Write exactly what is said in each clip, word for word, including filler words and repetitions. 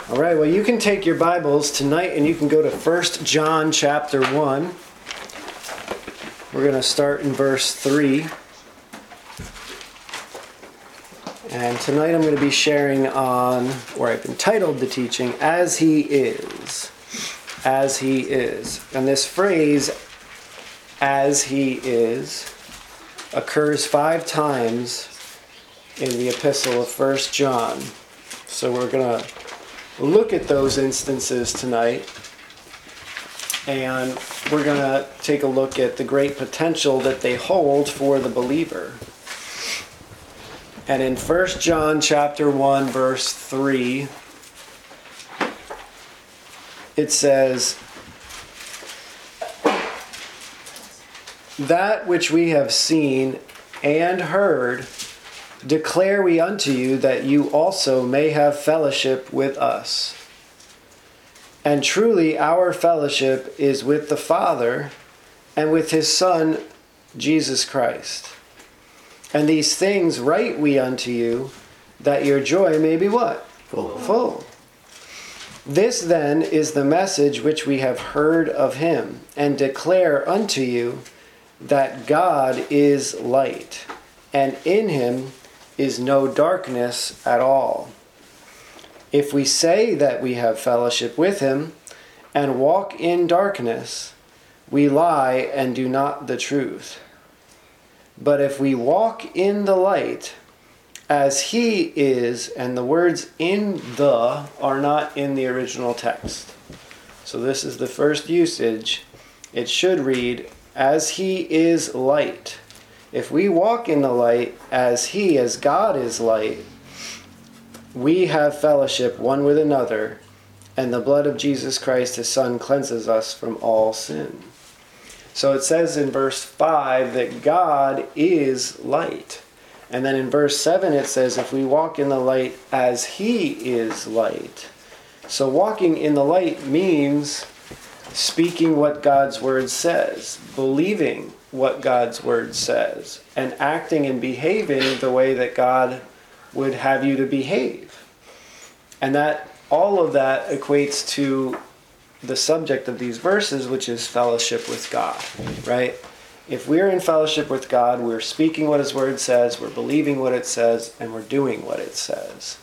All right, well, you can take your Bibles tonight and you can go to First John chapter one. We're going to start in verse three. And tonight I'm going to be sharing on, or I've entitled the teaching, As He Is. As He Is. And this phrase, as He is, occurs five times in the epistle of First John. So we're going to look at those instances tonight, and we're going to take a look at the great potential that they hold for the believer. And in First John chapter one, verse three, it says, "That which we have seen and heard declare we unto you, that you also may have fellowship with us. And truly our fellowship is with the Father and with His Son, Jesus Christ. And these things write we unto you, that your joy may be" what? Full. Full. "This then is the message which we have heard of Him, and declare unto you, that God is light, and in Him is no darkness at all. If we say that we have fellowship with Him, and walk in darkness, we lie and do not the truth. But if we walk in the light, as He is," and the words "in the" are not in the original text. So this is the first usage. It should read, "As He is light." If we walk in the light, as He, as God is light, we have fellowship one with another, and the blood of Jesus Christ, His Son, cleanses us from all sin. So it says in verse five that God is light. And then in verse seven it says, if we walk in the light as He is light. So walking in the light means speaking what God's Word says, believing what God's Word says, and acting and behaving the way that God would have you to behave. And that all of that equates to the subject of these verses, which is fellowship with God, right? If we're in fellowship with God, we're speaking what His Word says, we're believing what it says, and we're doing what it says.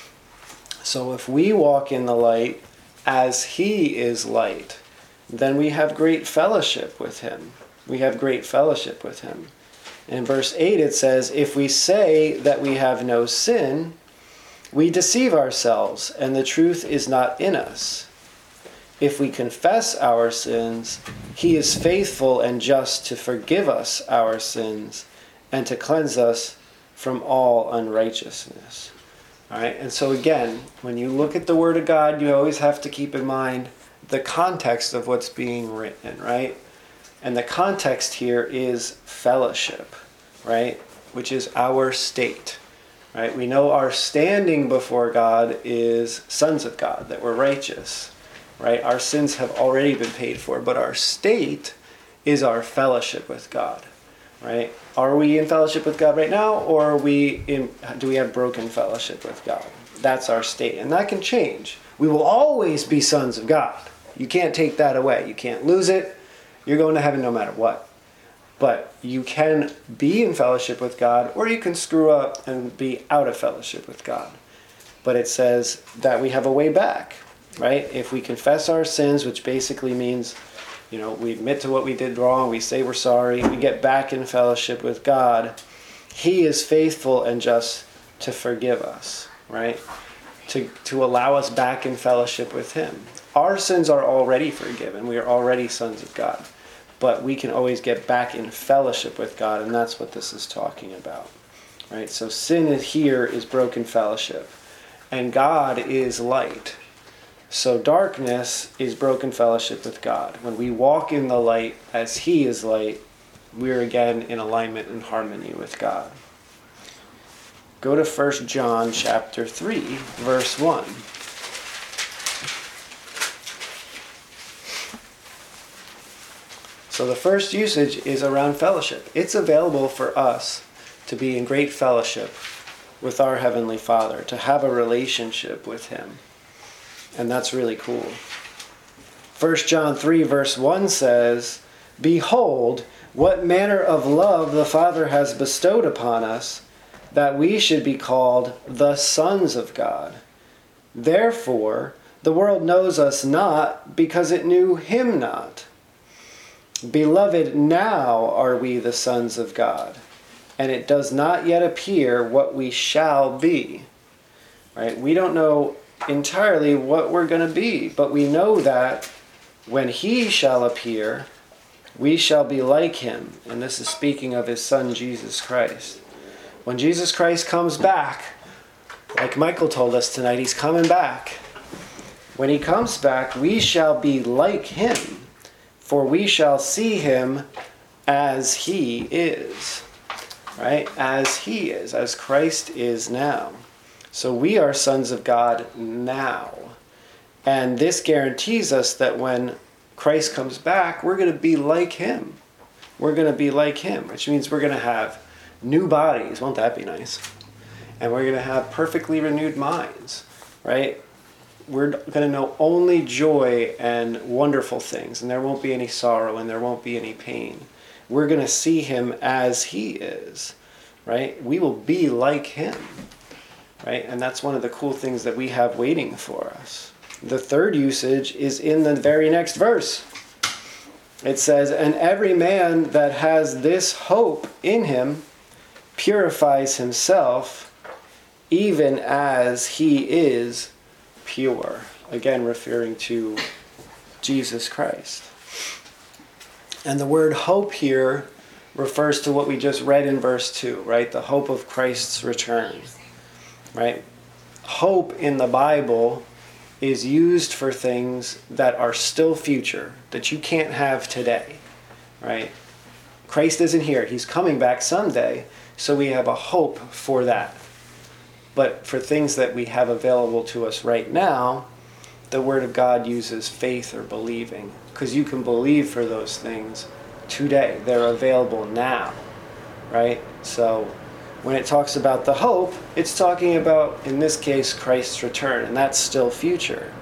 So if we walk in the light as He is light, then we have great fellowship with Him. We have great fellowship with Him. In verse eight it says, if we say that we have no sin, we deceive ourselves, and the truth is not in us. If we confess our sins, He is faithful and just to forgive us our sins and to cleanse us from all unrighteousness. All right, and so again, when you look at the Word of God, you always have to keep in mind the context of what's being written, right? And the context here is fellowship, right? Which is our state, right? We know our standing before God is sons of God, that we're righteous, right? Our sins have already been paid for, but our state is our fellowship with God, right? Are we in fellowship with God right now, or are we in, do we have broken fellowship with God? That's our state, and that can change. We will always be sons of God. You can't take that away. You can't lose it. You're going to heaven no matter what. But you can be in fellowship with God, or you can screw up and be out of fellowship with God. But it says that we have a way back, right? If we confess our sins, which basically means, you know, we admit to what we did wrong, we say we're sorry, we get back in fellowship with God, He is faithful and just to forgive us, right? To, to allow us back in fellowship with Him. Our sins are already forgiven. We are already sons of God. But we can always get back in fellowship with God, and that's what this is talking about. Right? So sin here is broken fellowship. And God is light. So darkness is broken fellowship with God. When we walk in the light as He is light, we're again in alignment and harmony with God. Go to First John chapter three, verse one. So the first usage is around fellowship. It's available for us to be in great fellowship with our Heavenly Father, to have a relationship with Him. And that's really cool. First John three verse one says, "Behold, what manner of love the Father has bestowed upon us, that we should be called the sons of God. Therefore, the world knows us not, because it knew him not. Beloved, now are we the sons of God, and it does not yet appear what we shall be." Right? We don't know entirely what we're going to be, but we know that when he shall appear, we shall be like him. And this is speaking of his son, Jesus Christ. When Jesus Christ comes back, like Michael told us tonight, he's coming back. When he comes back, we shall be like him, for we shall see him as he is. Right? As he is, as Christ is now. So we are sons of God now. And this guarantees us that when Christ comes back, we're going to be like him. We're going to be like him, which means we're going to have new bodies. Won't that be nice? And we're going to have perfectly renewed minds, right? We're going to know only joy and wonderful things, and there won't be any sorrow, and there won't be any pain. We're going to see him as he is, right? We will be like him, right? And that's one of the cool things that we have waiting for us. The third usage is in the very next verse. It says, "And every man that has this hope in him purifies himself, even as he is pure." Again, referring to Jesus Christ. And the word hope here refers to what we just read in verse two, right? The hope of Christ's return, right? Hope in the Bible is used for things that are still future, that you can't have today, right? Christ isn't here. He's coming back someday, so we have a hope for that. But for things that we have available to us right now, the Word of God uses faith or believing, because you can believe for those things today. They're available now, right? So when it talks about the hope, it's talking about, in this case, Christ's return, and that's still future.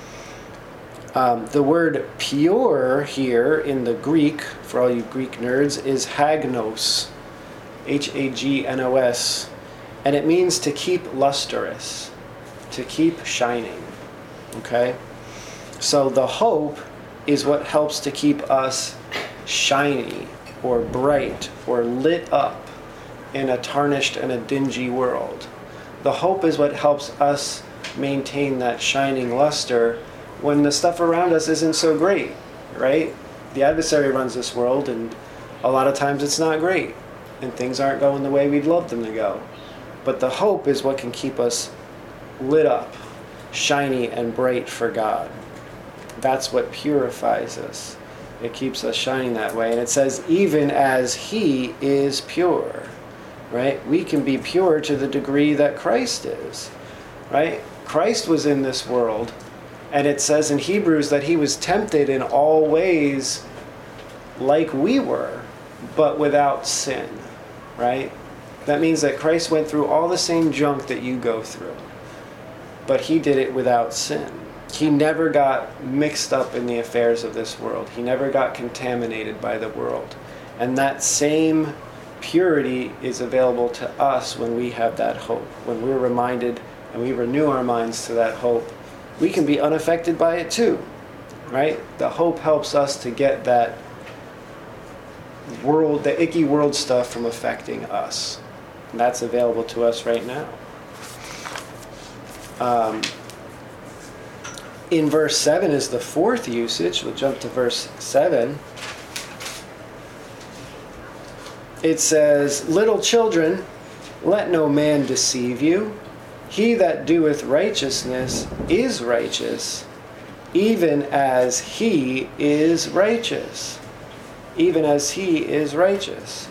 Um, the word pure here in the Greek, for all you Greek nerds, is hagnos, H A G N O S, and it means to keep lustrous, to keep shining, okay? So the hope is what helps to keep us shiny or bright or lit up in a tarnished and a dingy world. The hope is what helps us maintain that shining luster when the stuff around us isn't so great, right? The adversary runs this world, and a lot of times it's not great, and things aren't going the way we'd love them to go. But the hope is what can keep us lit up, shiny and bright for God. That's what purifies us. It keeps us shining that way. And it says, even as he is pure. Right? We can be pure to the degree that Christ is. Right? Christ was in this world, and it says in Hebrews that he was tempted in all ways like we were, but without sin. Right? That means that Christ went through all the same junk that you go through, but he did it without sin. He never got mixed up in the affairs of this world. He never got contaminated by the world. And that same purity is available to us when we have that hope. When we're reminded and we renew our minds to that hope, we can be unaffected by it too, right? The hope helps us to get that world, the icky world stuff from affecting us. And that's available to us right now. Um, in verse seven is the fourth usage. We'll jump to verse seven. It says, little children, let no man deceive you. He that doeth righteousness is righteous, even as he is righteous. Even as he is righteous.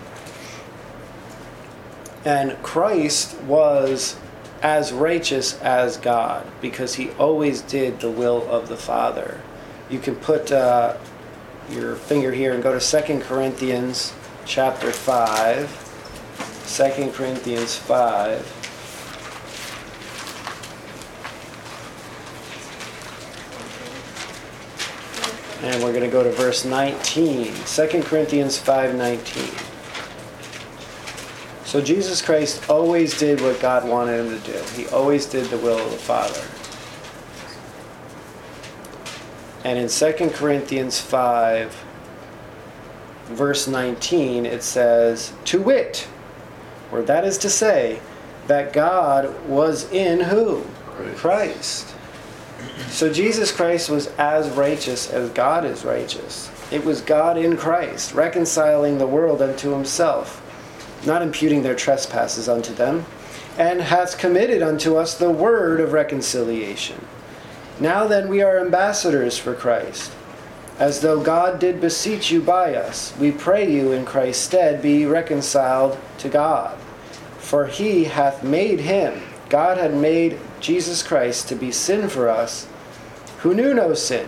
And Christ was as righteous as God, because he always did the will of the Father. You can put uh, your finger here and go to Second Corinthians chapter five. Second Corinthians five. And we're going to go to verse nineteen. Second Corinthians five nineteen. So Jesus Christ always did what God wanted him to do. He always did the will of the Father. And in Second Corinthians five, verse nineteen, it says, to wit, or that is to say, that God was in who? Christ. Christ. So Jesus Christ was as righteous as God is righteous. It was God in Christ, reconciling the world unto himself, not imputing their trespasses unto them, and hath committed unto us the word of reconciliation. Now then we are ambassadors for Christ, as though God did beseech you by us. We pray you in Christ's stead, be reconciled to God. For he hath made him, God had made Jesus Christ to be sin for us, who knew no sin,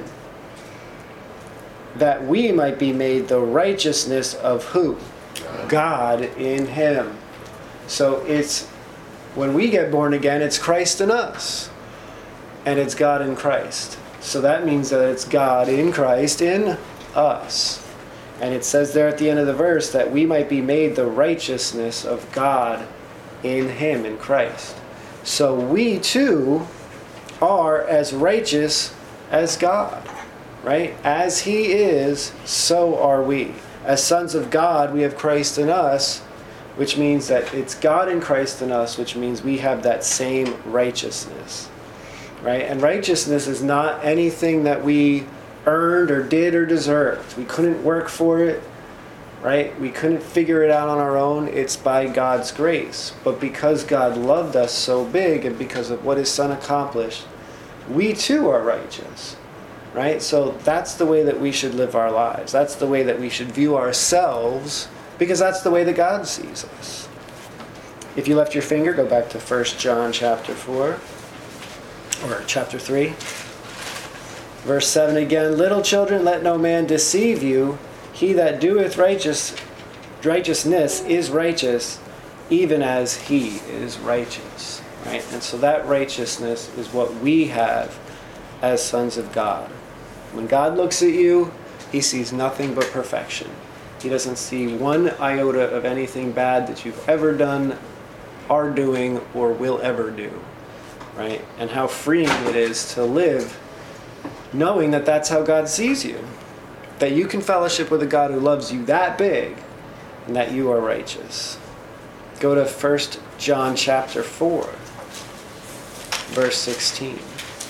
that we might be made the righteousness of who? God in him. So it's, when we get born again, it's Christ in us. And it's God in Christ. So that means that it's God in Christ in us. And it says there at the end of the verse that we might be made the righteousness of God in him, in Christ. So we too are as righteous as God, right? As he is, so are we. As sons of God, we have Christ in us, which means that it's God in Christ in us, which means we have that same righteousness, right? And righteousness is not anything that we earned or did or deserved. We couldn't work for it, right? We couldn't figure it out on our own. It's by God's grace. But because God loved us so big and because of what his Son accomplished, we too are righteous, right? So that's the way that we should live our lives. That's the way that we should view ourselves, because that's the way that God sees us. If you left your finger, go back to First John chapter four, or chapter three. Verse seven again, little children, let no man deceive you. He that doeth righteous, righteousness is righteous, even as he is righteous. Right? And so that righteousness is what we have as sons of God. When God looks at you, he sees nothing but perfection. He doesn't see one iota of anything bad that you've ever done, are doing, or will ever do. Right? And how freeing it is to live knowing that that's how God sees you. That you can fellowship with a God who loves you that big, and that you are righteous. Go to First John chapter four, verse sixteen.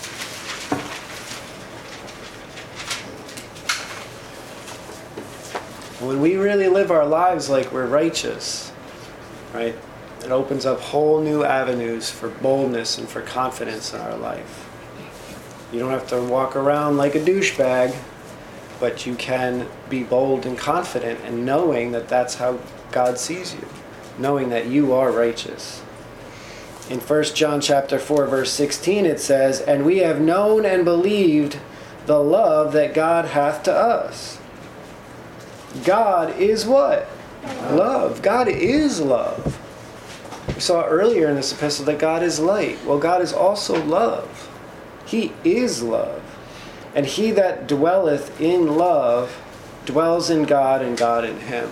When we really live our lives like we're righteous, right, it opens up whole new avenues for boldness and for confidence in our life. You don't have to walk around like a douchebag, but you can be bold and confident and knowing that that's how God sees you, knowing that you are righteous. In First John chapter four, verse sixteen, it says, and we have known and believed the love that God hath to us. God is what? Love. God is love. We saw earlier in this epistle that God is light. Well, God is also love. He is love. And he that dwelleth in love dwells in God and God in him.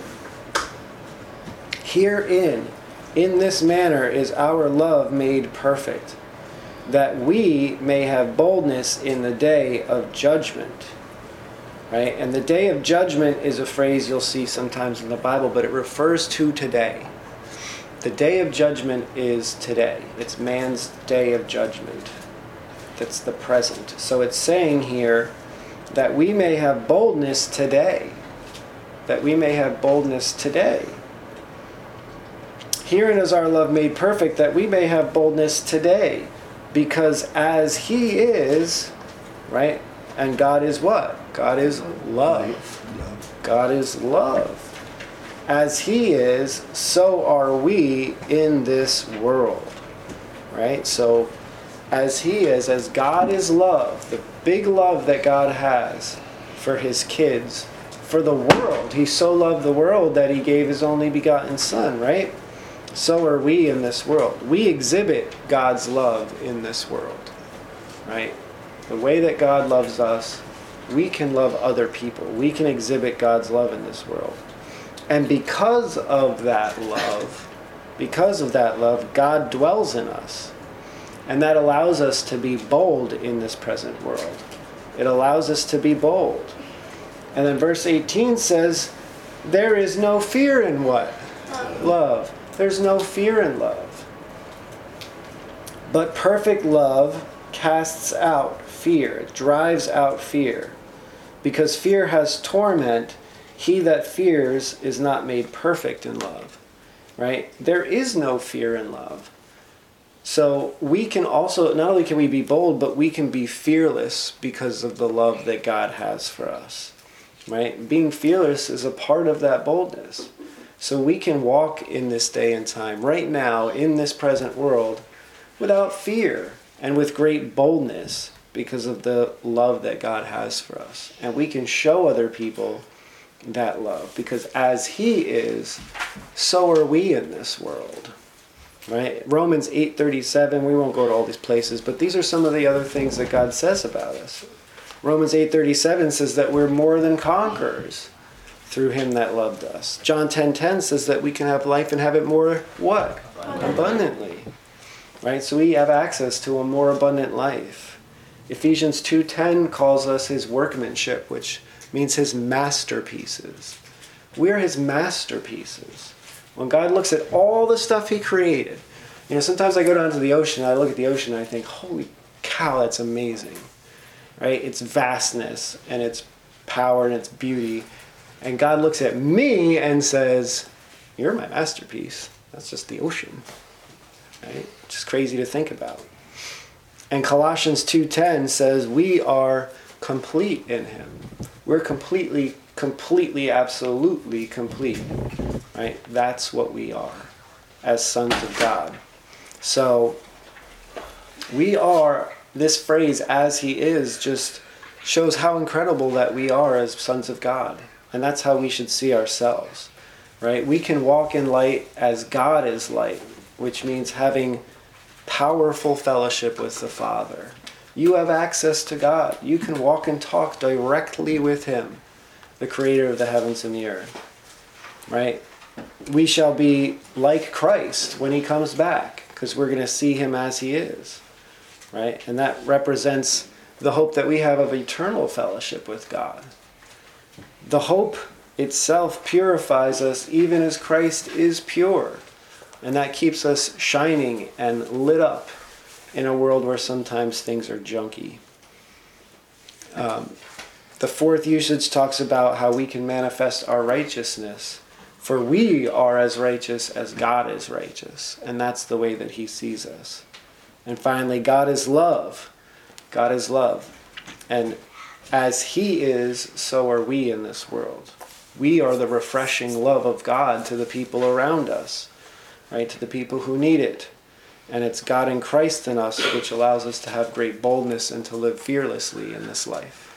Herein, in this manner, is our love made perfect, that we may have boldness in the day of judgment. Right? And the day of judgment is a phrase you'll see sometimes in the Bible, but it refers to today. The day of judgment is today. It's man's day of judgment. That's the present. So it's saying here that we may have boldness today. That we may have boldness today. Herein is our love made perfect, that we may have boldness today. Because as he is, right? And God is what? God is love. God is love. As he is, so are we in this world. Right? So, as he is, as God is love, the big love that God has for his kids, for the world. He so loved the world that he gave his only begotten Son, right? So are we in this world. We exhibit God's love in this world, right? The way that God loves us, we can love other people. We can exhibit God's love in this world. And because of that love, because of that love, God dwells in us. And that allows us to be bold in this present world. It allows us to be bold. And then verse eighteen says, there is no fear in what? Love. There's no fear in love. But perfect love casts out fear. It drives out fear. Because fear has torment, he that fears is not made perfect in love. Right? There is no fear in love. So we can also, not only can we be bold, but we can be fearless because of the love that God has for us. Right? Being fearless is a part of that boldness. So we can walk in this day and time, right now, in this present world, without fear and with great boldness because of the love that God has for us. And we can show other people that love because as he is, so are we in this world. Right? Romans eight thirty-seven, we won't go to all these places, but these are some of the other things that God says about us. Romans eight thirty-seven says that we're more than conquerors through him that loved us. John ten ten says that we can have life and have it more, what? Abundantly. Abundantly. Right? So we have access to a more abundant life. Ephesians two ten calls us his workmanship, which means his masterpieces. We're his masterpieces. When God looks at all the stuff he created, you know, sometimes I go down to the ocean, I look at the ocean and I think, holy cow, that's amazing. Right? Its vastness and its power and its beauty. And God looks at me and says, you're my masterpiece. That's just the ocean. Right? Just crazy to think about. And Colossians two ten says we are complete in him. We're completely, completely, absolutely complete. Right? That's what we are as sons of God. So we are, this phrase, as he is, just shows how incredible that we are as sons of God. And that's how we should see ourselves. Right? We can walk in light as God is light, which means having powerful fellowship with the Father. You have access to God. You can walk and talk directly with him, the creator of the heavens and the earth. Right? We shall be like Christ when he comes back, because we're going to see him as he is. Right? And that represents the hope that we have of eternal fellowship with God. The hope itself purifies us even as Christ is pure. And that keeps us shining and lit up in a world where sometimes things are junky. Um, the fourth usage talks about how we can manifest our righteousness. For we are as righteous as God is righteous. And that's the way that he sees us. And finally, God is love. God is love. And as he is, so are we in this world. We are the refreshing love of God to the people around us. Right? To the people who need it. And it's God in Christ in us which allows us to have great boldness and to live fearlessly in this life.